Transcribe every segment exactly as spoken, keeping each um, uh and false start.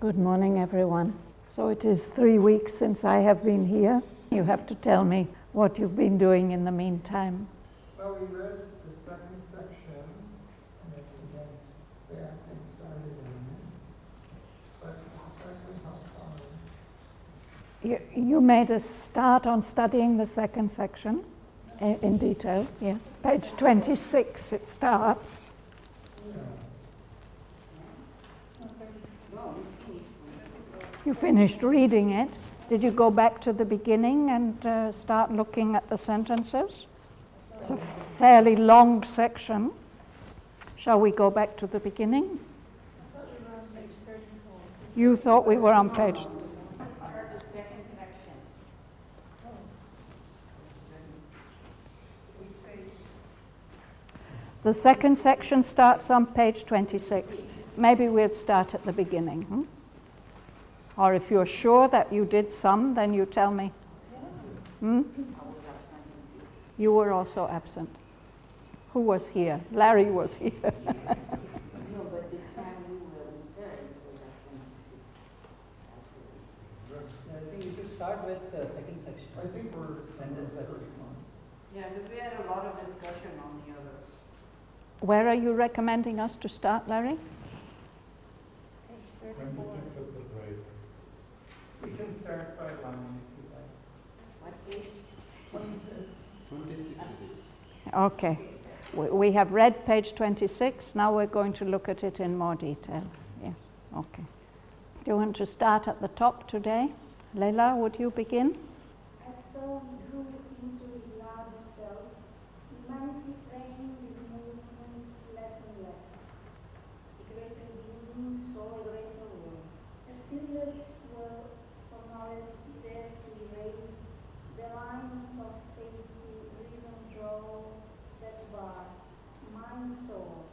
Good morning, everyone. So it is three weeks since I have been here. You have to tell me what you've been doing in the meantime. Well, we read the second section, and if we went back and started on it, but exactly how far? You, you made a start on studying the second section uh, in detail, yes. Page twenty-six it starts. You finished reading it. Did you go back to the beginning and uh, start looking at the sentences? It's a fairly long section. Shall we go back to the beginning? You thought we were on page... The second section starts on page twenty-six. Maybe we'll start at the beginning. Hmm? Or if you're sure that you did some, then you tell me. Hmm? You were also absent. Who was here? Larry was here. No, but the time we were in third was at twenty-six. I think you should start with the second section. I think we're Sentence by sentence. Yeah, we had a lot of discussion on the others. Where are you recommending us to start, Larry? Page thirty-four. We can start by line if you like. What page? twenty-six. Okay. We, we have read page twenty-six. Now we're going to look at it in more detail. Yeah. Okay. Do you want to start at the top today? Leila, would you begin? As Soul grew into his larger self, humanity framed his movements less and less. The greater building saw a greater world. The pillars were for knowledge there to erase, the lines of safety reason drove, set bar, mind soul.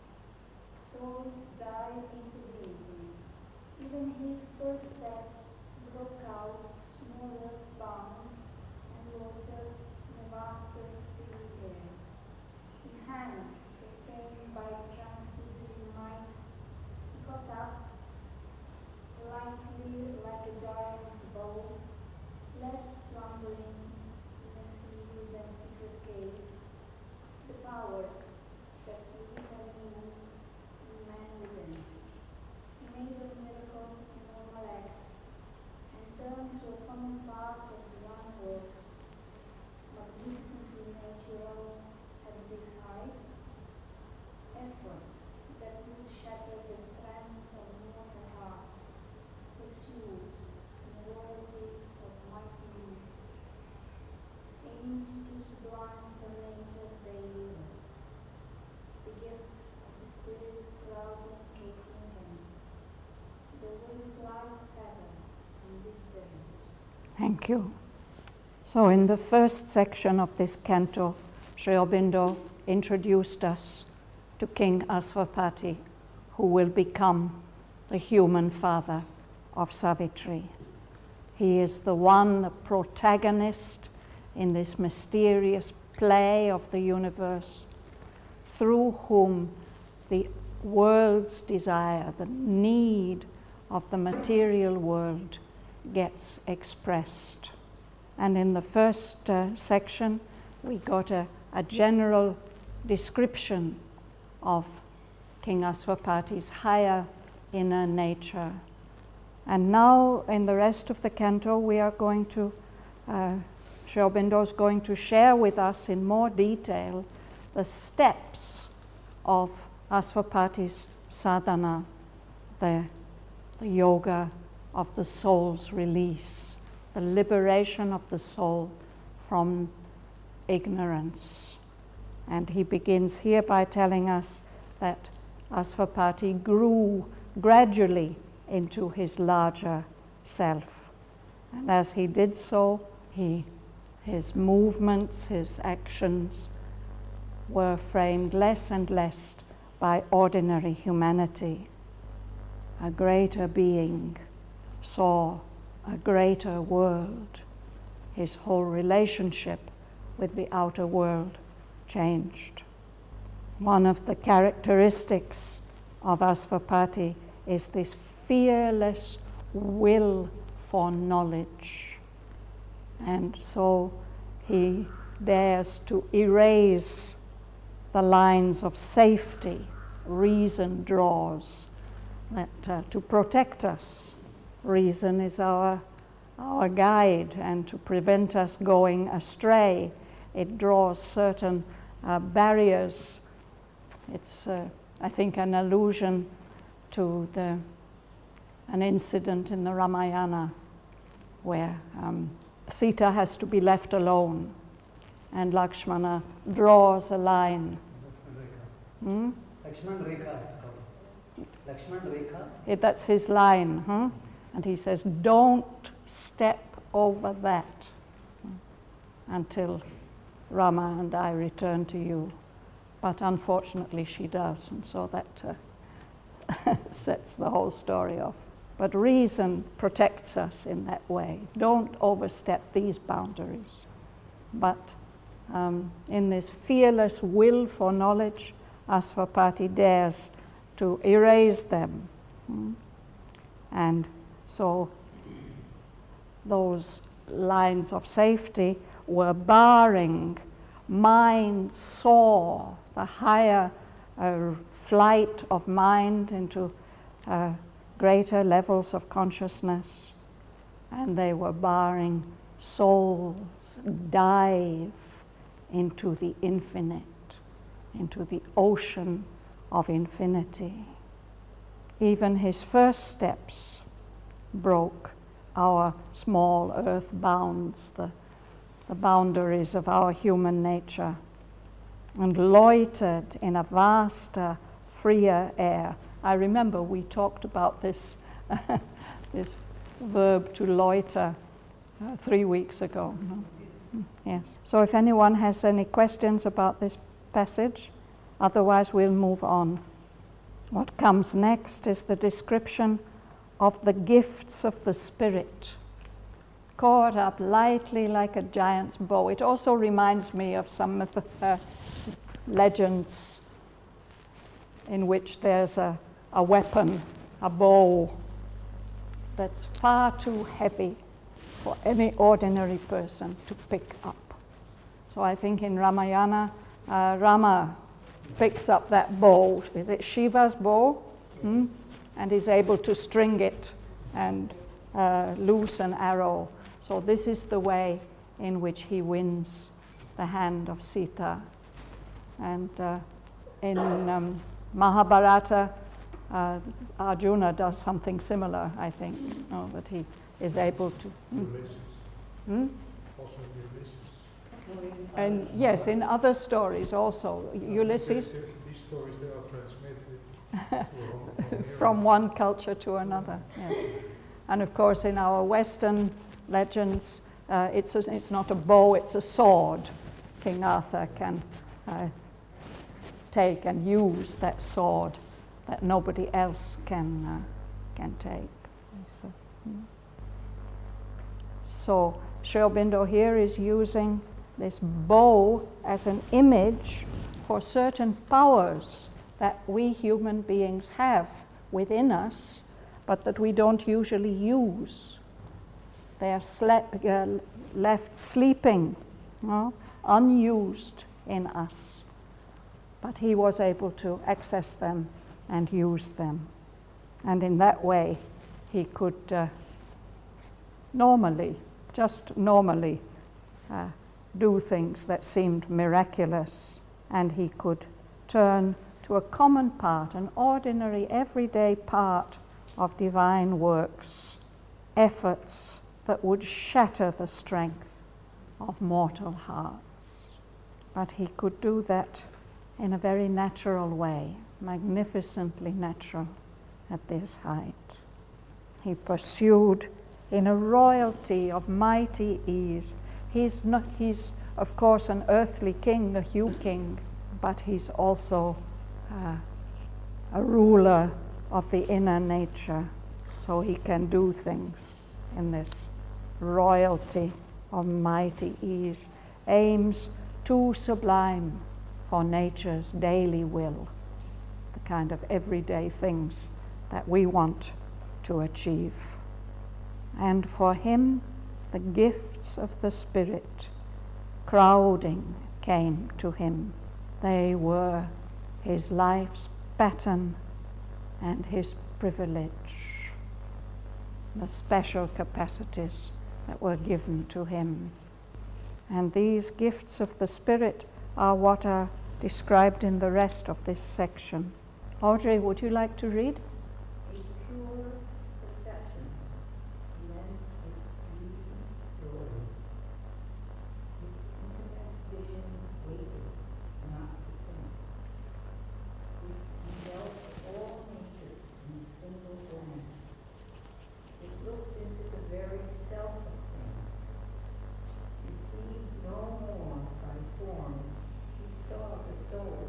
Souls dive into buildings. Even his first steps broke out small earth bounds and watered in a vaster free air. In hands sustained by transfiguring might, he caught up, lightly like a giant's bow, left slumbering in a sealed and secret cave, the powers that sleep had used in man within. He made of miracle a normal act, and turned to a common part of divine works, magnificently natural at this height, efforts that would shatter the strength of mortal hearts, pursued in a loyalty of mighty youth, aims too sublime for nature's daily work, the gifts of the spirit crowding capering him, the wind's light pattern in this village. Thank you. So in the first section of this canto, Sri Aurobindo introduced us to King Aswapati, who will become the human father of Savitri. He is the one, the protagonist in this mysterious play of the universe, through whom the world's desire, the need of the material world gets expressed. And in the first uh, section, we got a, a general description of King Aswapati's higher inner nature. And now, in the rest of the canto, we are going to, uh, Sri Aurobindo is going to share with us in more detail the steps of Aswapati's sadhana, the, the yoga of the soul's release, the liberation of the soul from ignorance. And he begins here by telling us that Aswapati grew gradually into his larger self. And as he did so, he, his movements, his actions were framed less and less by ordinary humanity. A greater being saw a greater world. His whole relationship with the outer world changed. One of the characteristics of Aswapati is this fearless will for knowledge. And so he dares to erase the lines of safety reason draws that uh, to protect us. Reason is our, our guide, and to prevent us going astray, it draws certain uh, barriers. It's, uh, I think, an allusion to the, an incident in the Ramayana where um, Sita has to be left alone, and Lakshmana draws a line. Hmm? Lakshman Rekha, it's called. Lakshman Rekha. It, that's his line, huh? And he says, don't step over that until Rama and I return to you. But unfortunately she does, and so that uh, sets the whole story off. But reason protects us in that way. Don't overstep these boundaries. But um, in this fearless will for knowledge, Asvapati dares to erase them. Hmm? And so those lines of safety were barring mind soar, the higher uh, flight of mind into uh, greater levels of consciousness, and they were barring souls dive into the infinite, into the ocean of infinity. Even his first steps broke our small earth bounds, the, the boundaries of our human nature, and loitered in a vaster, freer air. I remember we talked about this, this verb to loiter uh, three weeks ago. No? Yes. So if anyone has any questions about this passage, otherwise we'll move on. What comes next is the description of the gifts of the Spirit, caught up lightly like a giant's bow. It also reminds me of some of the uh, legends in which there's a, a weapon, a bow, that's far too heavy for any ordinary person to pick up. So I think in Ramayana, uh, Rama picks up that bow. Is it Shiva's bow? Hmm? And is able to string it and uh, loose an arrow. So this is the way in which he wins the hand of Sita. And uh, in um, Mahabharata, uh, Arjuna does something similar, I think, no, that he is able to. Hmm? Hmm? Also Ulysses. And yes, in other stories also, Ulysses. These stories, they are transmitted from one culture to another. Yeah. And of course, in our Western legends, uh, it's, a, it's not a bow, it's a sword. King Arthur can uh, take and use that sword that nobody else can, uh, can take. So, hmm. so Sri Aurobindo here is using this bow as an image for certain powers that we human beings have within us, but that we don't usually use. They are sle- uh, left sleeping, no? unused in us. But he was able to access them and use them. And in that way, he could uh, normally, just normally, uh, do things that seemed miraculous, and he could turn to a common part, an ordinary, everyday part of divine works, efforts that would shatter the strength of mortal hearts. But he could do that in a very natural way, magnificently natural at this height. He pursued in a royalty of mighty ease. He's, not, he's of course, an earthly king, a Hugh king, but he's also uh, a ruler of the inner nature, so he can do things in this royalty of mighty ease, aims too sublime for nature's daily will, the kind of everyday things that we want to achieve. And for him, the gifts of the Spirit, crowding, came to him. They were his life's pattern and his privilege, the special capacities that were given to him. And these gifts of the Spirit are what are described in the rest of this section. Audrey, would you like to read? A pure perception, then its reason joy, its intimate vision waited, not to think. This enveloped all nature in a single glance. It looked into the very self of things. Deceived no more by form, he saw the soul.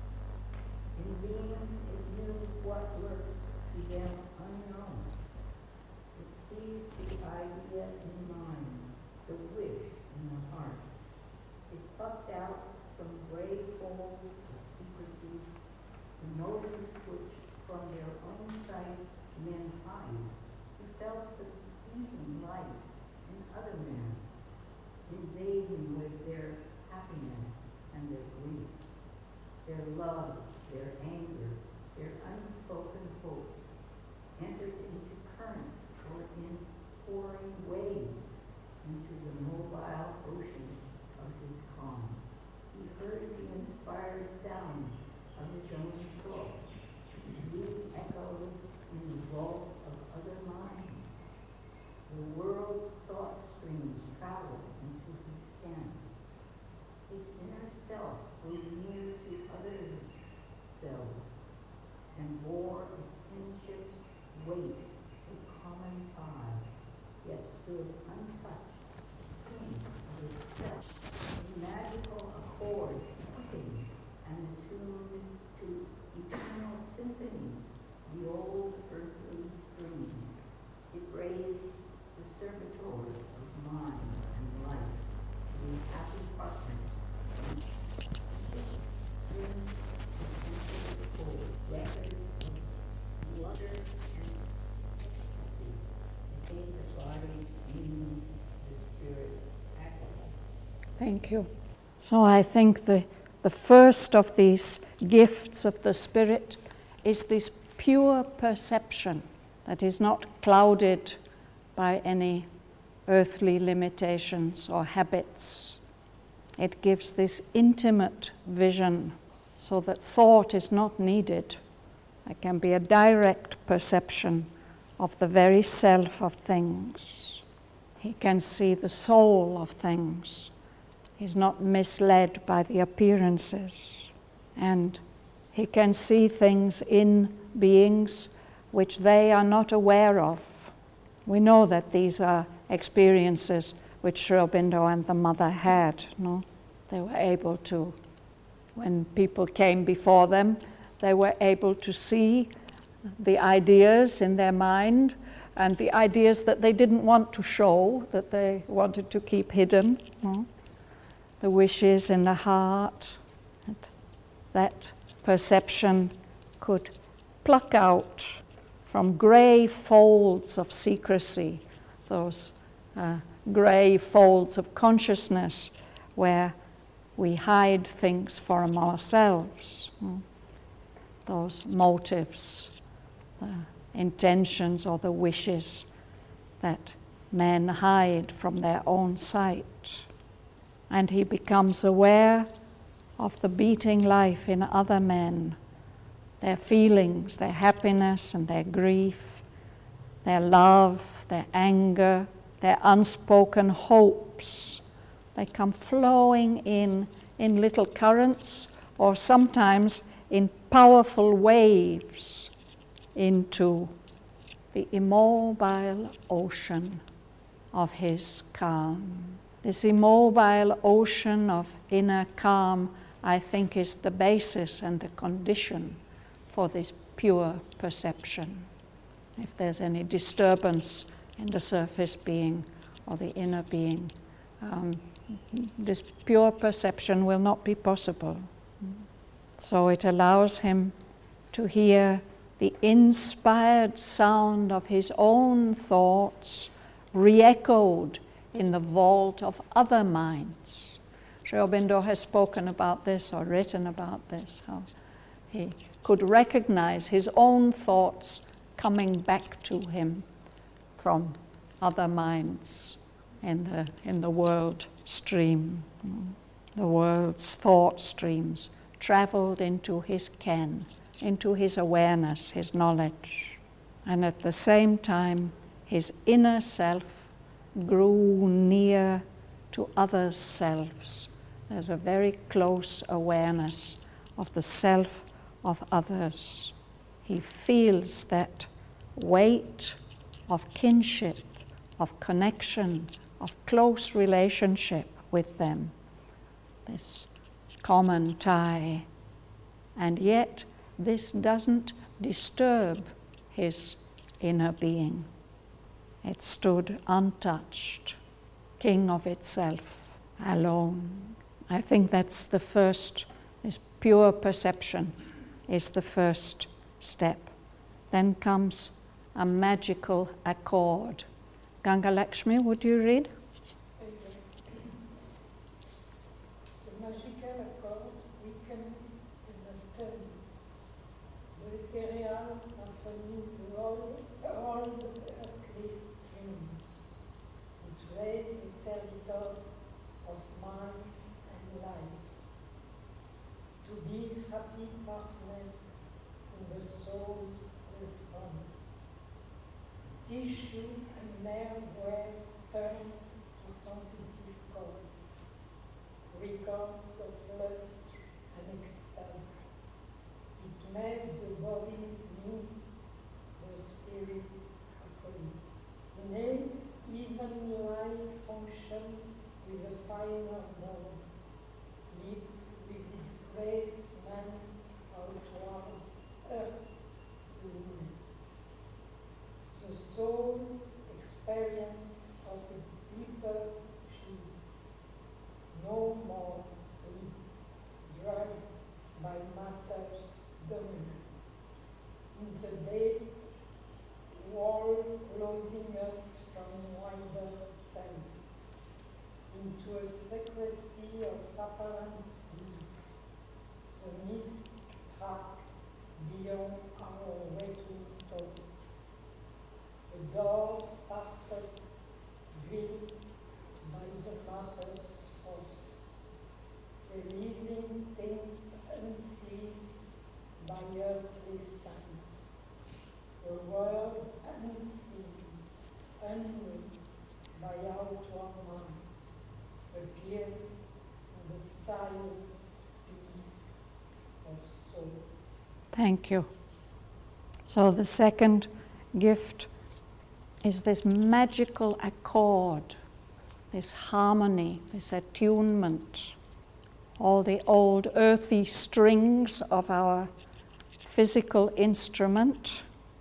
In beings it knew what lurked to them unknown. It seized the idea in mind, the wish in the heart. It plucked out from gray folds of secrecy the motives which from their own sight men hide. He felt the beating light in other men, invading with their happiness and their grief, their love, their anger, their unspoken hopes, entered into currents or in pouring waves into the mobile ocean of his calm. He heard the inspired sound of his own thoughts, re-echoed in the vault of other minds. The world's thought streams traveled into his ken. His inner self grew near to others' selves and bore a kinship's weight, a common tie, yet stood untouched, king of itself. A magical accord quickened and attuned to eternal symphonies, the old earthly strings. It raised the servitors of mind and life to be happy partners. Records of wonder and ecstasy became the body's meanings, the spirit's acolyte. Thank you. So I think the, the first of these gifts of the Spirit is this pure perception that is not clouded by any earthly limitations or habits. It gives this intimate vision so that thought is not needed. It can be a direct perception of the very self of things. He can see the soul of things. He's not misled by the appearances. And he can see things in beings which they are not aware of. We know that these are experiences which Sri Aurobindo and the mother had. No? They were able to, when people came before them, they were able to see the ideas in their mind and the ideas that they didn't want to show, that they wanted to keep hidden. No? The wishes in the heart. And that perception could pluck out from grey folds of secrecy, those uh, grey folds of consciousness where we hide things from ourselves. Mm. Those motives, the intentions or the wishes that men hide from their own sight. And he becomes aware of the beating life in other men, their feelings, their happiness and their grief, their love, their anger, their unspoken hopes. They come flowing in in little currents or sometimes in powerful waves into the immobile ocean of his calm. This immobile ocean of inner calm, I think, is the basis and the condition for this pure perception. If there's any disturbance in the surface being or the inner being, um, this pure perception will not be possible. So it allows him to hear the inspired sound of his own thoughts re-echoed in the vault of other minds. Sri Aurobindo has spoken about this or written about this, how he could recognize his own thoughts coming back to him from other minds in the, in the world stream. The world's thought streams traveled into his ken, into his awareness, his knowledge. And at the same time, his inner self grew near to other selves. There's a very close awareness of the self of others. He feels that weight of kinship, of connection, of close relationship with them, this common tie. And yet, this doesn't disturb his inner being. It stood untouched, king of itself, alone. I think that's the first, this pure perception is the first step. Then comes a magical accord. Ganga Lakshmi, would you read? The magical accord weakens and turns. The ethereal symphonies roll around the earthly strings. It raises the servitors of mind and life to be happy partners in the soul's response. Tissue and nerve were turned to sensitive chords, records of lust and ecstasy. It made the body's needs, the spirit acolytes. Nay, even life functioned with a finer mode, lived with its grace man's outward earthliness. The soul's experience of its deeper sheets, no more sleep, drugged by matter's dominance. In the day, wall closing us from wider self, into a secrecy of apparent sleep, the mist track beyond our waking thoughts. The door parted, drilled by the matter's force, releasing things unseized by earthly sense. The world unseen, unknown by outward mind, appeared in the silence, peace of soul. Thank you. So the second gift is this magical accord, this harmony, this attunement. All the old earthy strings of our physical instrument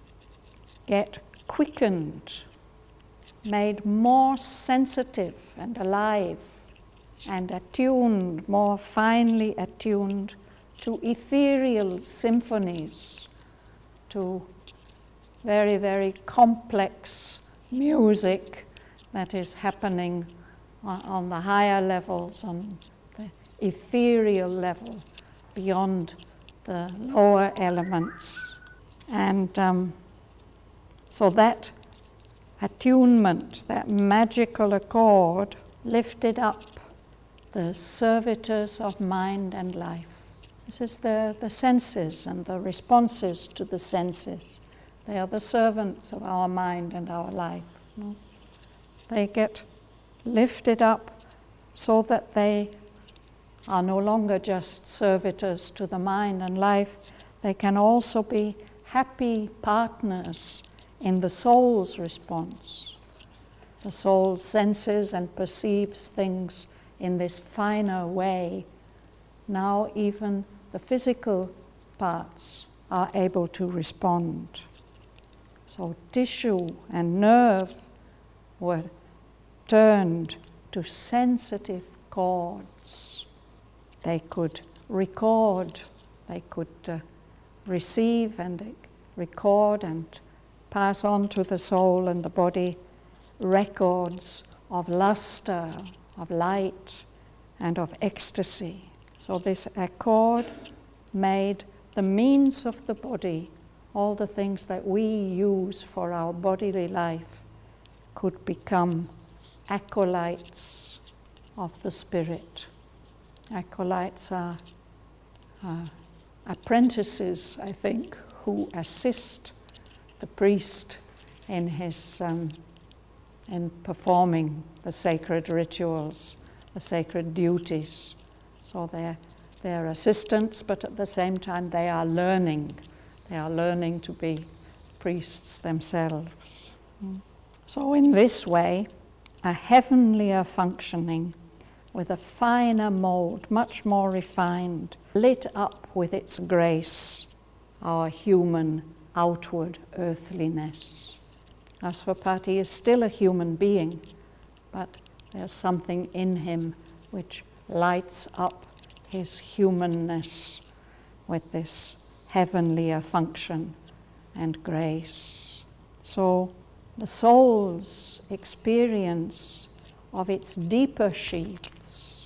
get quickened, made more sensitive and alive, and attuned, more finely attuned to ethereal symphonies, to very, very complex music that is happening on, on the higher levels, on the ethereal level, beyond the lower elements. And um, so that attunement, that magical accord, lifted up the servitors of mind and life. This is the, the senses and the responses to the senses. They are the servants of our mind and our life. No? They get lifted up so that they are no longer just servitors to the mind and life. They can also be happy partners in the soul's response. The soul senses and perceives things in this finer way. Now even the physical parts are able to respond. So tissue and nerve were turned to sensitive chords. They could record, they could uh, receive and record and pass on to the soul and the body records of luster, of light, and of ecstasy. So this accord made the means of the body, all the things that we use for our bodily life, could become acolytes of the spirit. Acolytes are uh, apprentices, I think, who assist the priest in his um, in performing the sacred rituals, the sacred duties. So they're they're assistants, but at the same time they are learning. They are learning to be priests themselves. Mm. So in this way, a heavenlier functioning with a finer mode, much more refined, lit up with its grace, our human outward earthliness. Asvapati is still a human being, but there's something in him which lights up his humanness with this heavenlier function and grace. So the soul's experience of its deeper sheaths.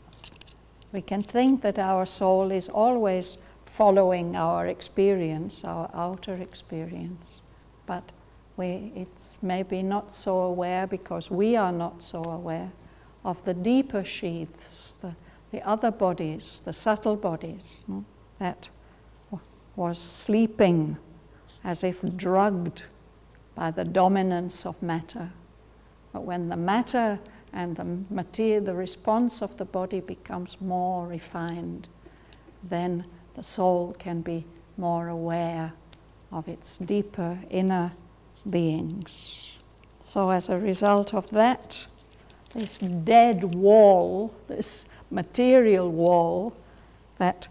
We can think that our soul is always following our experience, our outer experience, but we, it's maybe not so aware because we are not so aware of the deeper sheaths, the, the other bodies, the subtle bodies, hmm, that w- was sleeping as if drugged by the dominance of matter. But when the matter and the material, the response of the body becomes more refined, then the soul can be more aware of its deeper inner beings. So as a result of that, this dead wall, this material wall that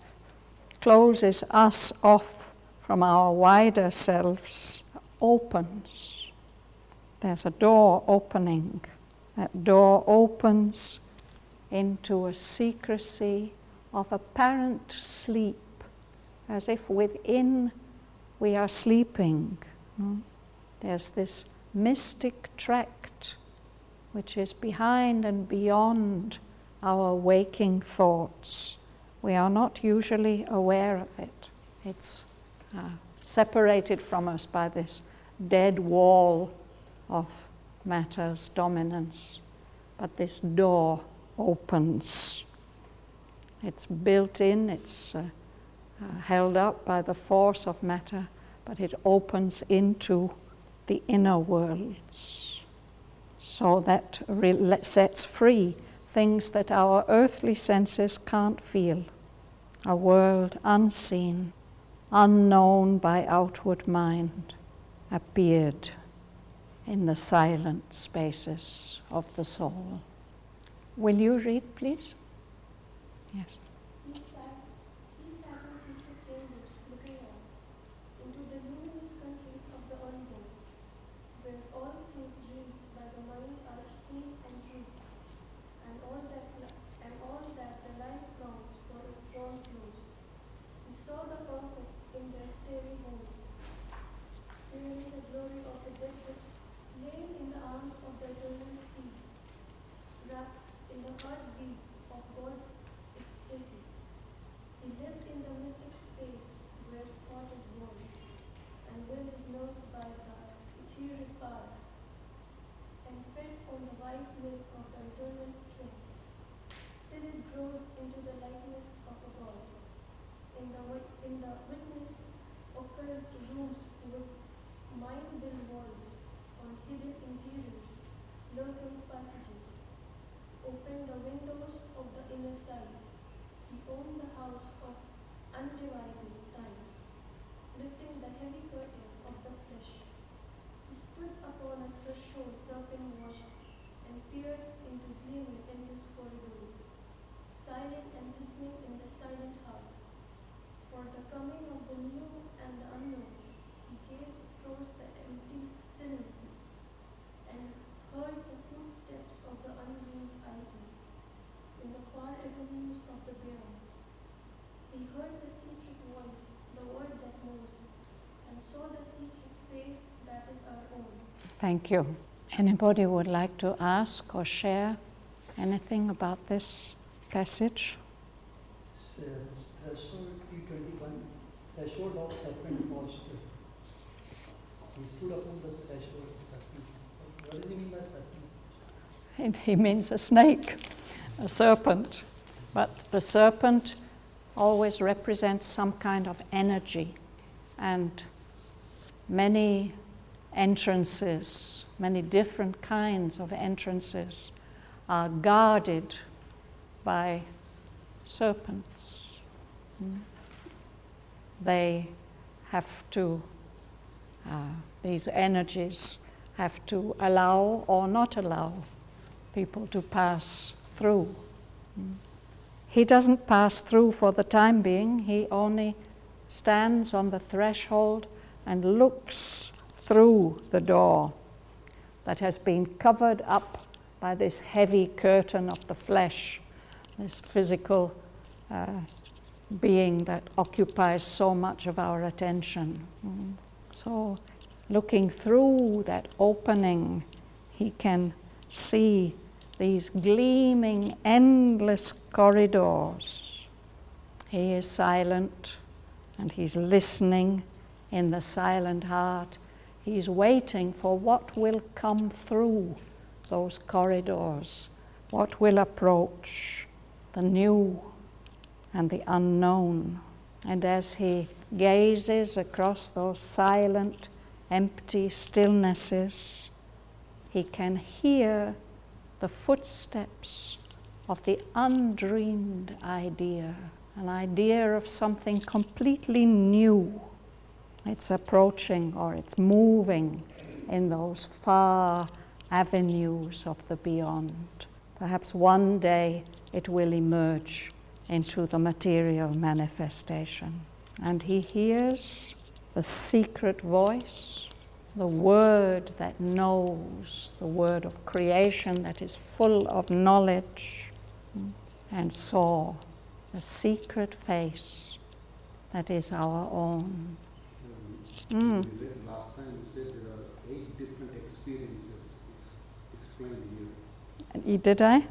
closes us off from our wider selves, opens. There's a door opening. That door opens into a secrecy of apparent sleep, as if within we are sleeping. Hmm? There's this mystic tract which is behind and beyond our waking thoughts. We are not usually aware of it. It's uh, separated from us by this dead wall of matter's dominance. But this door opens. It's built in, it's uh, uh, held up by the force of matter, but it opens into the inner worlds. So that re- sets free things that our earthly senses can't feel. A world unseen, unknown by outward mind, appeared in the silent spaces of the soul. Will you read, please? Yes. He sat, he sat in secret chambers, looking out into the luminous countries of the unknown, where all things dreamed by the mind are seen and true, and all that li- and all that the life longs for is drawn close. He saw the perfect in their starry homes, feeling the glory of the deathless, laying in the arms of the eternal feet, wrapped in the heartbeat of God ecstasy. He lived in the mystic space where thought is born, and will is nursed by the ethereal power, and fed on the white milk of the eternal strength, till it grows into the likeness of a God. In the, wi- in the witness occult rooms with mind-built walls on hidden interiors, lurking passages, opened the windows of the inner side. He owned the house of undivided time, lifting the heavy curtain of the flesh. He stood upon a threshold serpent washed, and peered into gleaming endless corridors, silent and listening in the silent heart. For the coming of the new and the unknown, he gazed across the empty Thank you. Anybody would like to ask or share anything about this passage? It's, uh, it's threshold E twenty-one, threshold of serpent was stood. He stood upon the threshold of serpent. What does he mean by serpent? He means a snake, a serpent. But the serpent always represents some kind of energy, and many entrances, many different kinds of entrances are guarded by serpents. Mm. They have to, uh, these energies have to allow or not allow people to pass through. Mm. He doesn't pass through for the time being, he only stands on the threshold and looks through the door that has been covered up by this heavy curtain of the flesh, this physical uh, being that occupies so much of our attention. Mm. So, looking through that opening, he can see these gleaming, endless corridors. He is silent, and he's listening in the silent heart. He's waiting for what will come through those corridors, what will approach the new and the unknown. And as he gazes across those silent, empty stillnesses, he can hear the footsteps of the undreamed idea, an idea of something completely new. It's approaching or it's moving in those far avenues of the beyond. Perhaps one day it will emerge into the material manifestation. And he hears the secret voice, the word that knows, the word of creation that is full of knowledge, and saw the secret face that is our own. Mm. Last time you said there are eight different experiences ex- explained here. Did I?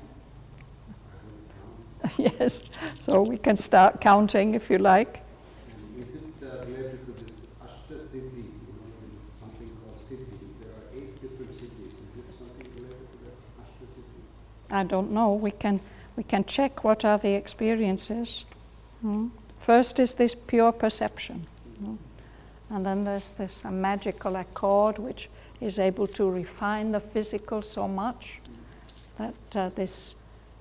Yes, so we can start counting if you like. And is it uh, related to this Ashta Siddhi? You know, there is something called Siddhi. There are eight different Siddhis. Is it something related to that Ashta Siddhi? I don't know. We can we can check what are the experiences. Hmm? First is this pure perception. Hmm? And then there's this a magical accord which is able to refine the physical so much that uh, this,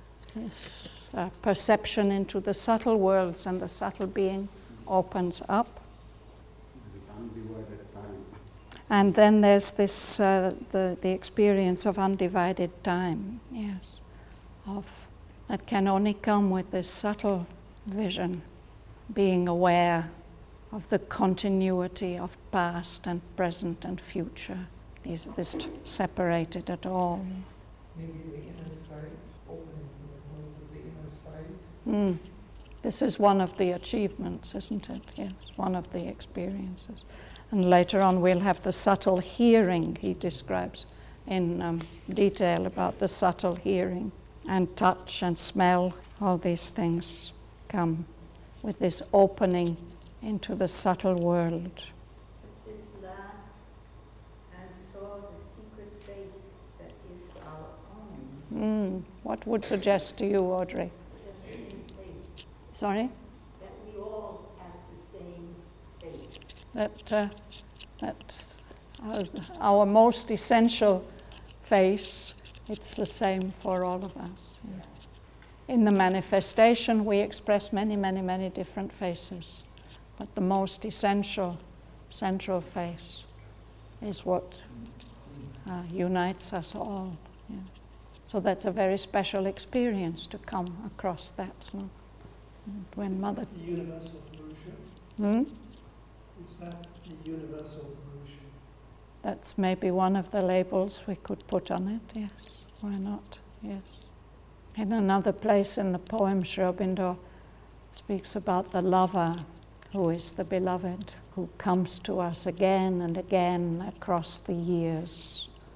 this uh, perception into the subtle worlds and the subtle being opens up. There is undivided time. And then there's this uh, the the experience of undivided time, yes, of that can only come with this subtle vision, being aware of the continuity of past and present and future. Is this separated at all? Maybe the inner sight, opening the windows of the inner sight. Mm. This is one of the achievements, isn't it? Yes, one of the experiences. And later on we'll have the subtle hearing. He describes in um, detail about the subtle hearing, and touch and smell. All these things come with this opening into the subtle world. This last, and saw the secret face that is our own. Mm. What would suggest to you, Audrey? The same face. Sorry? That we all have the same face. That, uh, that uh, our most essential face, it's the same for all of us. Yeah. In the manifestation, we express many, many, many different faces, but the most essential, central face is what uh, unites us all. Yeah. So that's a very special experience to come across that. No? When Mother... The universal Purusha. Hmm? Is that the universal Purusha? That's maybe one of the labels we could put on it, yes. Why not? Yes. In another place in the poem, Sri Aurobindo speaks about the lover who is the beloved, who comes to us again and again across the years.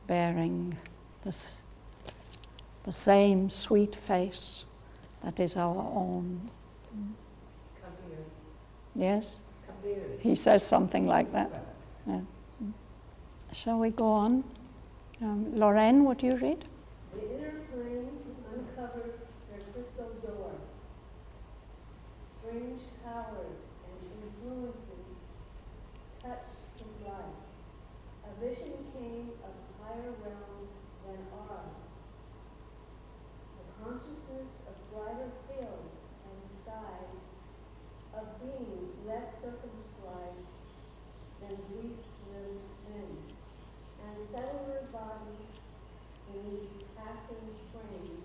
bearing the, s- the same sweet face that is our own. Kabir. Yes? Kabir. He says something like that. Yeah. Shall we go on? Um, Lorraine, would you read? The inner planes uncovered their crystal doors. Strange powers and influences touched his life. A vision came of higher realms than ours. The consciousness of brighter fields and skies, of beings less circumscribed than we've lived in, and cellular bodies in these passing frames,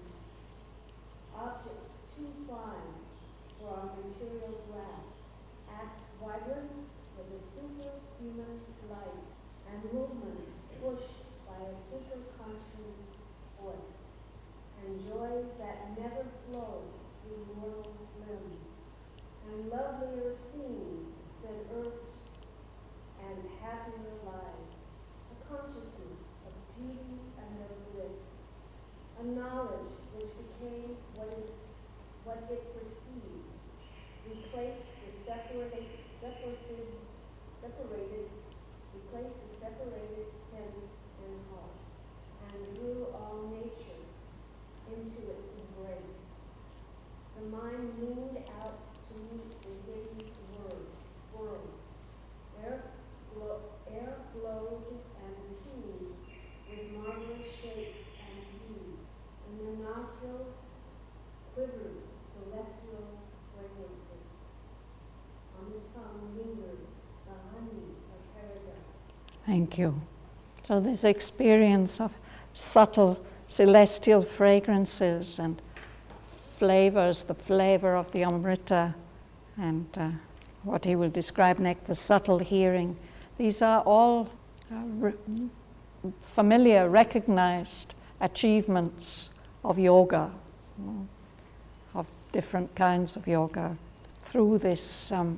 objects too fine for our material grasp, acts vibrant with a superhuman light, and movements pushed by a superconscious force, and joys that never flow through mortal limbs, and lovelier scenes than earth's, and happier lives, a consciousness of beauty and of bliss, a knowledge which became what is what it perceived, replaced the separated, separated, separated, replaced the separated sense and heart, and drew all nature into its embrace. The mind leaned out to meet the hidden word, worlds. Air, glo- air glowed and teemed with marvelous shapes and hues, and the nostrils quivered celestial fragrances. On the tongue lingered the honey of paradise. Thank you. So this experience of subtle celestial fragrances and flavors, the flavor of the Amrita, and uh, what he will describe next, the subtle hearing, these are all uh, re- familiar, recognized achievements of yoga, you know, of different kinds of yoga, through this um,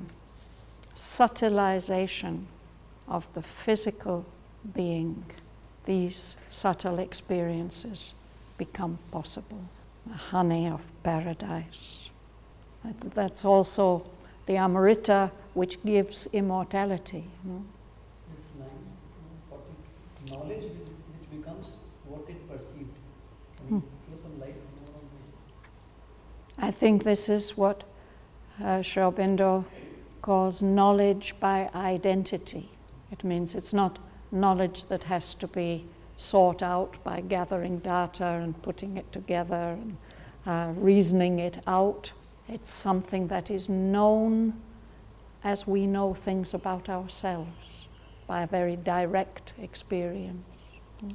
subtilization of the physical being. These subtle experiences become possible. The honey of paradise. That- That's also the Amrita which gives immortality. You know? This line, uh, forty, knowledge which which becomes what it perceived. Can you throw some light more on this? I think this is what uh, Sri Aurobindo calls knowledge by identity. It means it's not knowledge that has to be sought out by gathering data and putting it together and uh, reasoning it out. It's something that is known as we know things about ourselves by a very direct experience, mm.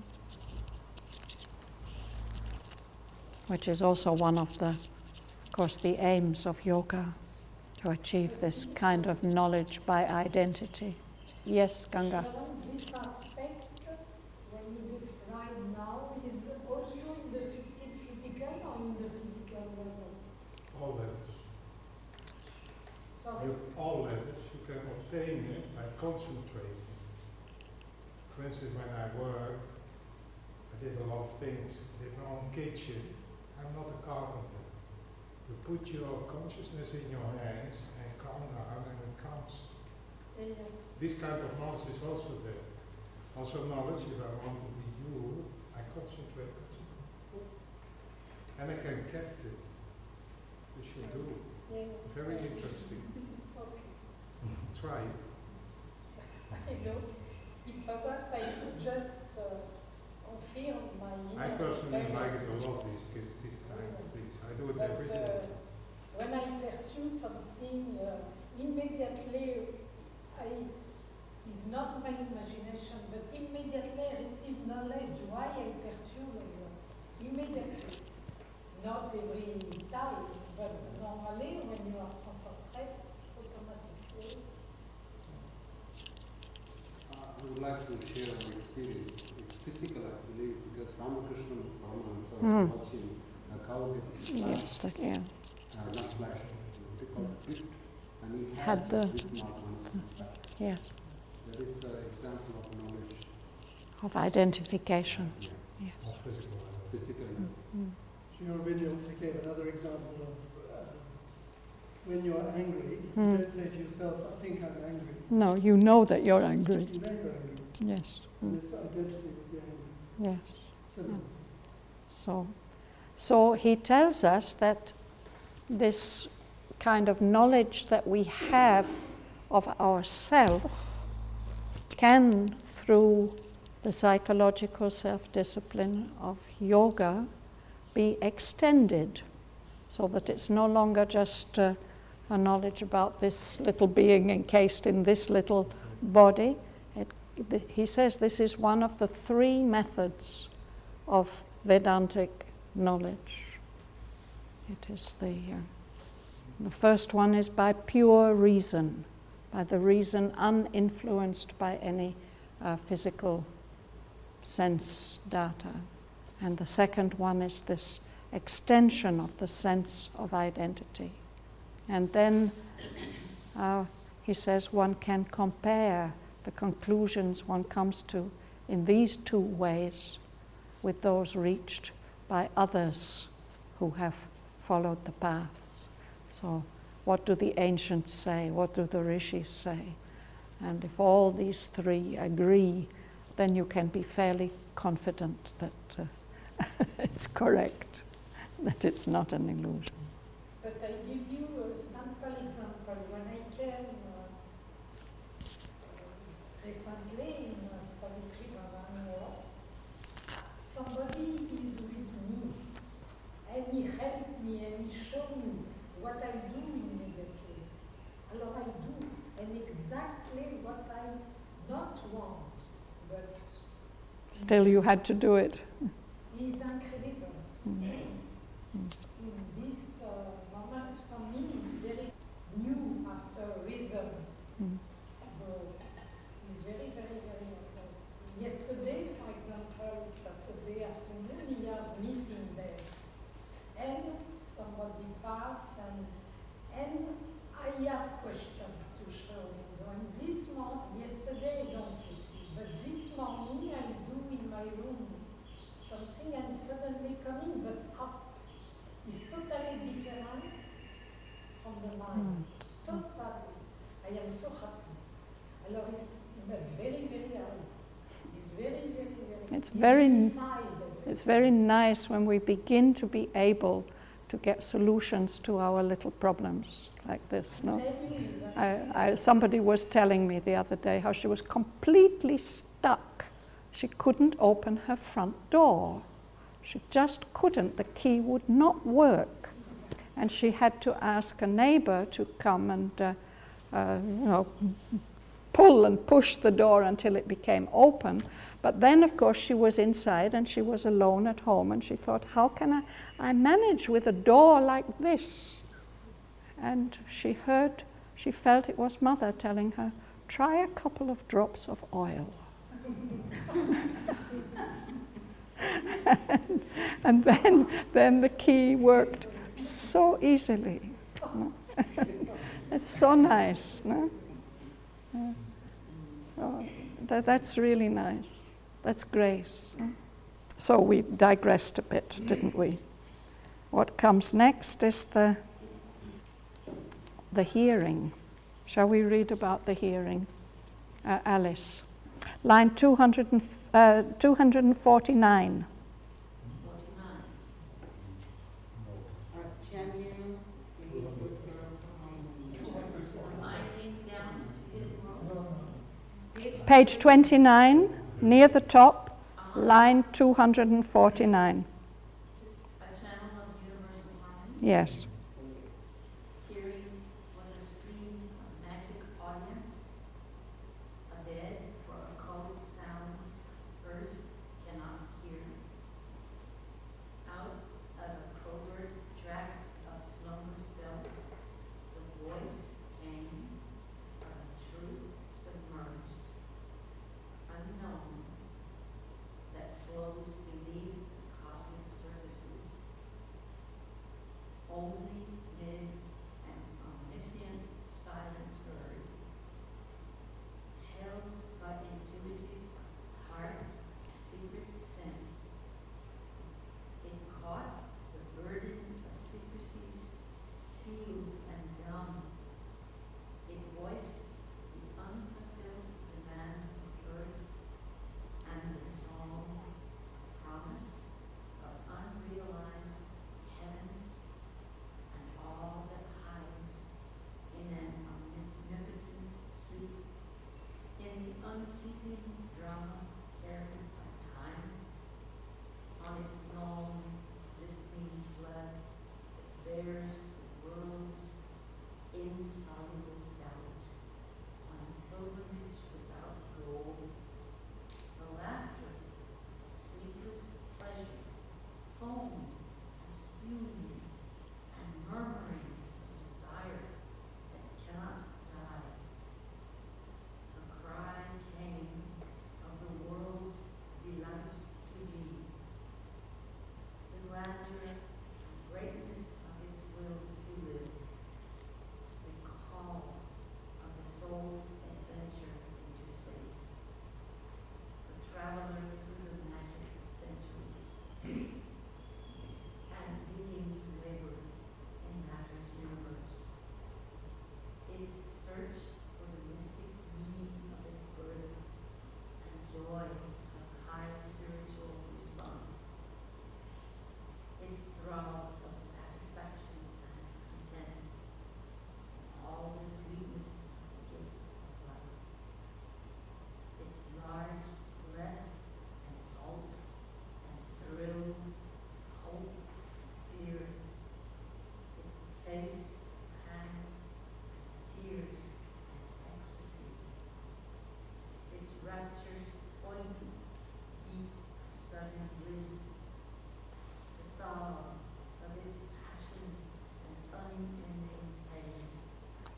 which is also one of the, of course, the aims of yoga, to achieve this kind of knowledge by identity. Yes, Ganga. Sharon, this aspect, when you describe now, is also in the subtle physical or in the physical level? All levels. Sorry? You, all levels, you can obtain it by concentrating. For instance, when I work, I did a lot of things. I did my own kitchen. I'm not a carpenter. You put your consciousness in your hands and calm down and it comes. Yeah. This kind of knowledge is also there. Also knowledge, if I want to be you, I concentrate, concentrate. And I can catch it. You should do it. Yeah. Very interesting. Okay. Try it. I know. It perhaps I could just uh, confirm my I inner personally like it a experience. lot, these, ki- these kind of things. I do it But every uh, day. when I pursue something, uh, immediately I, it's not my imagination, but immediately I receive knowledge why I pursue it. Immediately. Not every time, but normally when you are concentrated, automatically. Uh, I would like to share an experience. It's physical, I believe, because Ramakrishna Paramahansa was Mm. watching a cow get slashed, Yes, that, yeah. uh, not slashed, what they call it, bit, and he Had had the- the bit mark on his back. Yes. That is an example of knowledge. of identification. Yeah. Yes. Or physical. Physical. Mm. Sri Aurobindo also gave another example of uh, when you're angry, Mm. you don't say to yourself, I think I'm angry. No, you know that you're angry. You know you're angry. Yes. And Mm. this identity with the anger. Yes. Symbols. So, so he tells us that this kind of knowledge that we have of ourself can, through the psychological self-discipline of yoga, be extended so that it's no longer just uh, a knowledge about this little being encased in this little body. It, the, he says this is one of the three methods of Vedantic knowledge. It is the, uh, the first one is by pure reason, by the reason uninfluenced by any uh, physical sense data. And the second one is this extension of the sense of identity. And then uh, he says one can compare the conclusions one comes to in these two ways with those reached by others who have followed the paths. So what do the ancients say? What do the rishis say? And if all these three agree, then you can be fairly confident that uh, it's correct, that it's not an illusion. But I give you a simple example. When I came uh, recently in uh, Savitri Bhavan, somebody is with me, and he helped me and he showed me what I do immediately. Alors I do, and exactly what I not want, but Still you had to do it. he's incredible. Mm. In this uh, moment, for me, is very new after reason. Mm. But it's very, very, very interesting. Yesterday, for example, Saturday afternoon, we are meeting there. And somebody passed, and, and I have question to show you. And this morning, yesterday I don't receive, but this morning I do in my room something and suddenly coming, but up. It's totally different from the mind. Mm. Totally. I am so happy. Alors, it's but very, very hard. It's very, very, very It's very, unified, it's very nice when we begin to be able to get solutions to our little problems like this, no? Very easy. I, I, somebody was telling me the other day how she was completely stuck. She couldn't open her front door. She just couldn't. The key would not work. And she had to ask a neighbor to come and uh, uh, you know, pull and push the door until it became open. But then, of course, she was inside and she was alone at home, and she thought, how can I, I manage with a door like this? And she heard, she felt it was Mother telling her, try a couple of drops of oil. and, and then, then the key worked so easily. It's so nice, no? Yeah. So that, that's really nice. That's grace. No? So we digressed a bit, didn't we? What comes next is the the hearing. Shall we read about the hearing? Uh, Alice. Line two hundred and, uh, two hundred forty-nine. Page twenty-nine, near the top, line two hundred forty-nine. A channel of universal harmony. Yes. Hearing was a stream of magic audience, a bed for occult sounds earth cannot hear. Out of a covert tract of slumber self, the voice came of a truth submerged, unknown, that flows beneath cosmic surfaces. Only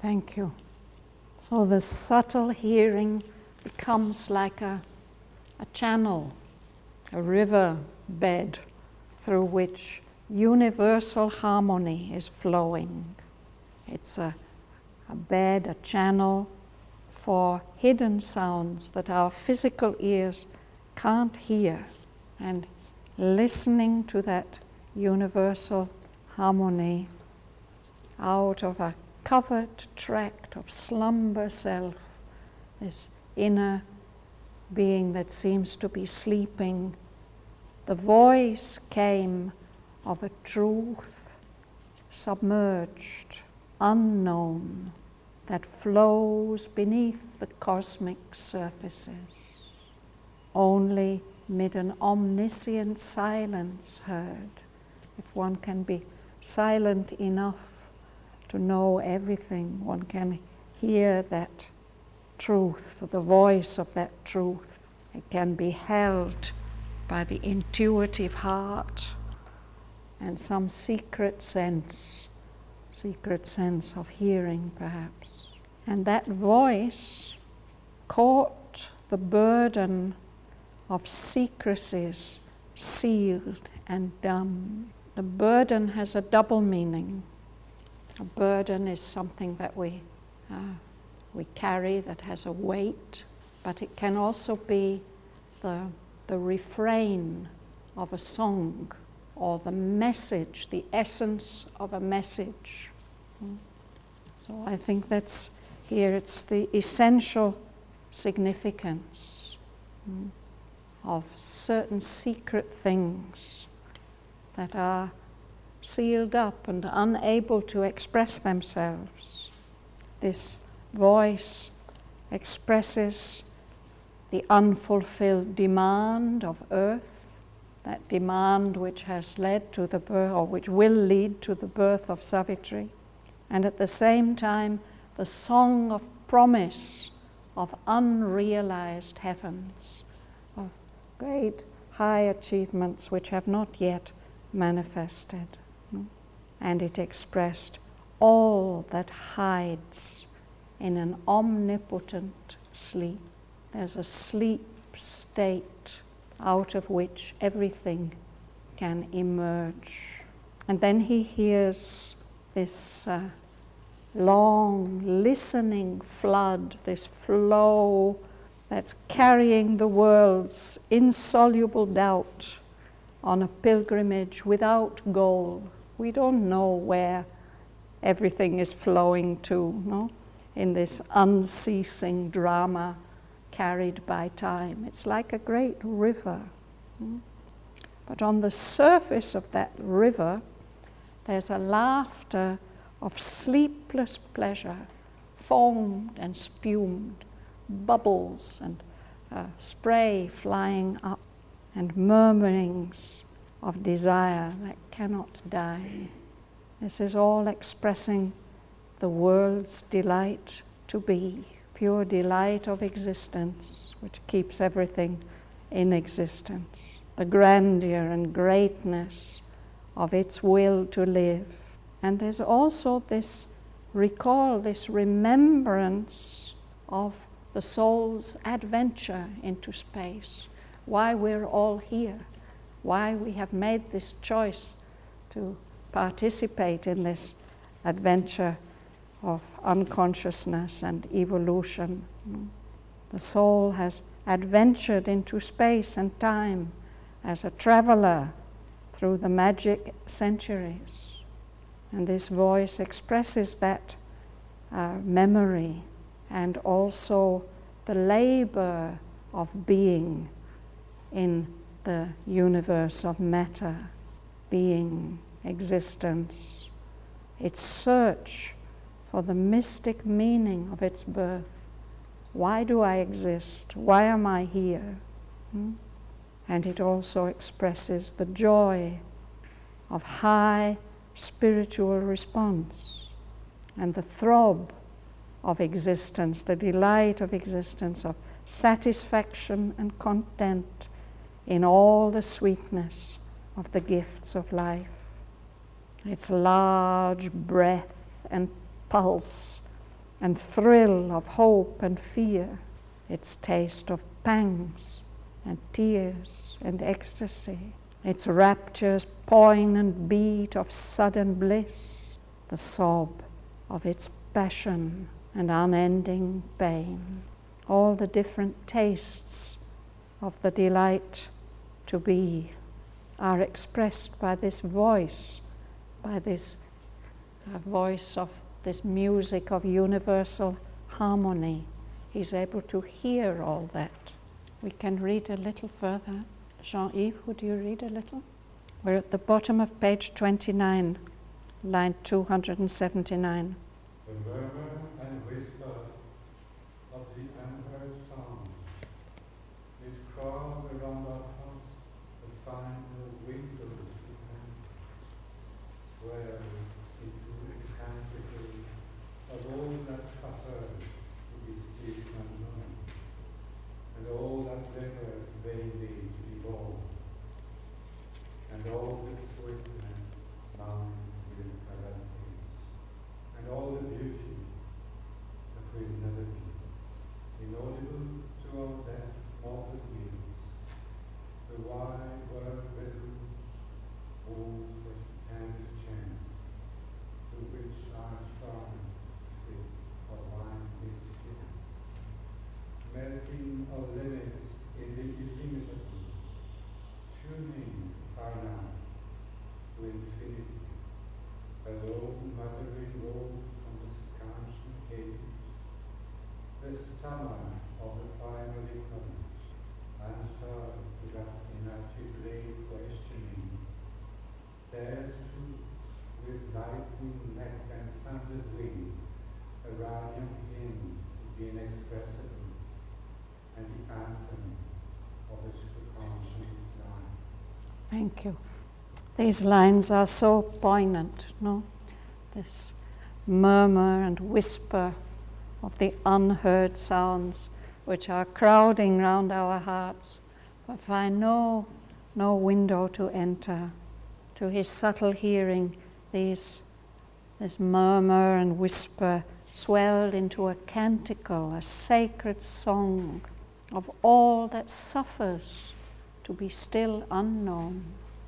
Thank you. So the subtle hearing becomes like a, a channel, a river bed through which universal harmony is flowing. It's a, a bed, a channel for hidden sounds that our physical ears can't hear. And listening to that universal harmony out of a covered tract of slumber self, this inner being that seems to be sleeping, the voice came of a truth submerged, unknown, that flows beneath the cosmic surfaces, only mid an omniscient silence heard. If one can be silent enough to know everything, one can hear that truth, the voice of that truth. It can be held by the intuitive heart and some secret sense, secret sense of hearing perhaps. And that voice caught the burden of secrecies sealed and dumb. The burden has a double meaning. A burden is something that we uh, we carry that has a weight, but it can also be the, the refrain of a song or the message, the essence of a message. So I think that's here, it's the essential significance mm, of certain secret things that are sealed up and unable to express themselves. This voice expresses the unfulfilled demand of earth, that demand which has led to the birth, or which will lead to the birth of Savitri, and at the same time the song of promise of unrealized heavens, of great high achievements which have not yet manifested. And it expressed all that hides in an omnipotent sleep. There's a sleep state out of which everything can emerge. And then he hears this uh, long, listening flood, this flow that's carrying the world's insoluble doubt on a pilgrimage without goal. We don't know where everything is flowing to, no? In this unceasing drama carried by time. It's like a great river. Mm? But on the surface of that river, there's a laughter of sleepless pleasure, foamed and spumed, bubbles and uh, spray flying up, and murmurings of desire that cannot die. This is all expressing the world's delight to be, pure delight of existence, which keeps everything in existence, the grandeur and greatness of its will to live. And there's also this recall, this remembrance of the soul's adventure into space, why we're all here, why we have made this choice to participate in this adventure of unconsciousness and evolution. The soul has adventured into space and time as a traveler through the magic centuries. And this voice expresses that uh, memory and also the labor of being in the universe of matter, being, existence, its search for the mystic meaning of its birth. Why do I exist? Why am I here? Hmm? And it also expresses the joy of high spiritual response and the throb of existence, the delight of existence, of satisfaction and content in all the sweetness of the gifts of life. Its large breath and pulse and thrill of hope and fear, its taste of pangs and tears and ecstasy, its rapture's poignant beat of sudden bliss, the sob of its passion and unending pain. All the different tastes of the delight to be are expressed by this voice, by this uh, voice of this music of universal harmony. He's able to hear all that. We can read a little further. Jean-Yves, would you read a little? We're at the bottom of page twenty-nine, line two hundred seventy-nine. The murmur and whisper of the unheard sound, which crowd around our hearts to find no window to open, swell into incantically of all that suffered to be still unknown, and all that labors vainly to be born, and all the sweetness bound with calamities, and all the beauty that will never be, inaudible to our deaf mortal ears, the wide world rhythms, all such endless chant, to which our shrines fit or wind its skin, melting our limits in the illimitable, tuning finite to infinity, alone muttering roll from the circumstant haze, the stammer of the primal ignorance, answer to that inarticulate questioning, dares truth with lightning neck and thunder's wings, a radiant hymn to the inexpressible, and the anthem of the superconscious life. Thank you. These lines are so poignant, no? This murmur and whisper of the unheard sounds which are crowding round our hearts, but find no, no window to enter. To his subtle hearing, these, this murmur and whisper swelled into a canticle, a sacred song of all that suffers to be still unknown,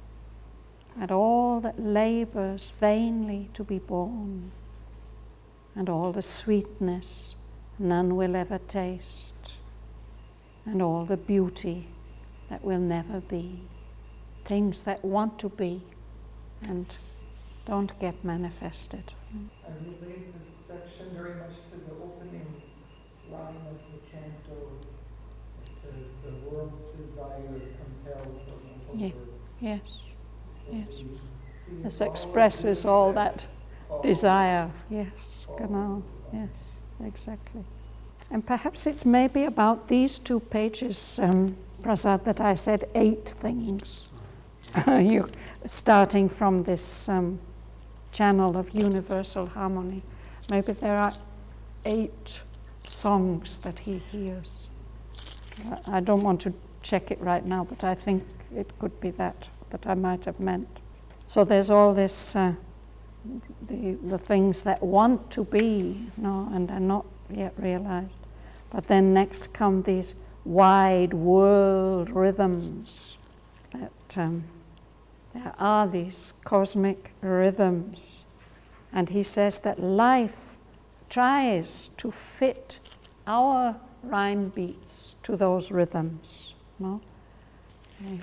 and all that labors vainly to be born, and all the sweetness none will ever taste, and all the beauty that will never be, things that want to be and don't get manifested. I relate this section very much to the opening line of the canto. It says, the world's desire compelled from the Yeah. word. Yes, So yes. we see This all expresses the all that all desire. Yes, all genau. the- Yes, exactly. And perhaps it's maybe about these two pages, um, Prasad, that I said eight things. you starting from this um, channel of universal harmony. Maybe there are eight songs that he hears. I don't want to check it right now, but I think it could be that, that I might have meant. So there's all this, uh, the, the things that want to be, no, and are not yet realized. But then next come these wide world rhythms, that um, there are these cosmic rhythms. And he says that life tries to fit our rhyme beats to those rhythms, no? Okay.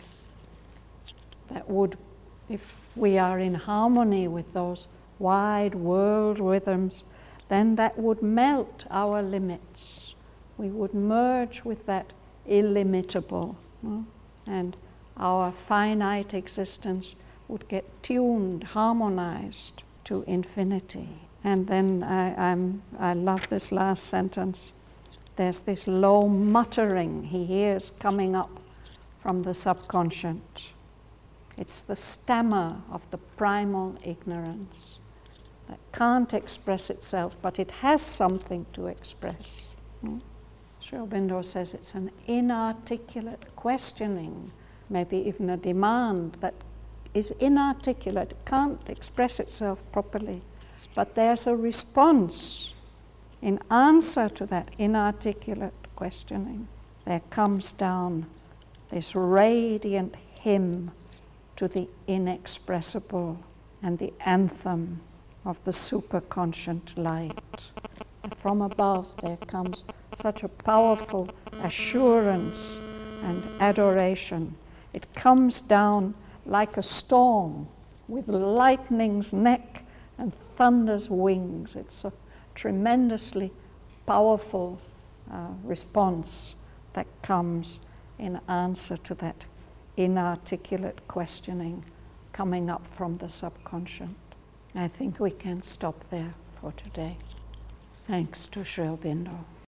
That would, if we are in harmony with those wide world rhythms, then that would melt our limits. We would merge with that illimitable, no? And our finite existence would get tuned, harmonized to infinity. And then I, I'm, I love this last sentence. There's this low muttering he hears coming up from the subconscious. It's the stammer of the primal ignorance that can't express itself, but it has something to express. Hmm? Sri Aurobindo says it's an inarticulate questioning, maybe even a demand that is inarticulate, can't express itself properly. But there's a response in answer to that inarticulate questioning, there comes down this radiant hymn to the inexpressible and the anthem of the superconscient light. And from above there comes such a powerful assurance and adoration. It comes down like a storm with lightning's neck and thunder's wings. It's a tremendously powerful uh, response that comes in answer to that inarticulate questioning coming up from the subconscious. I think we can stop there for today. Thanks to Sri Aurobindo.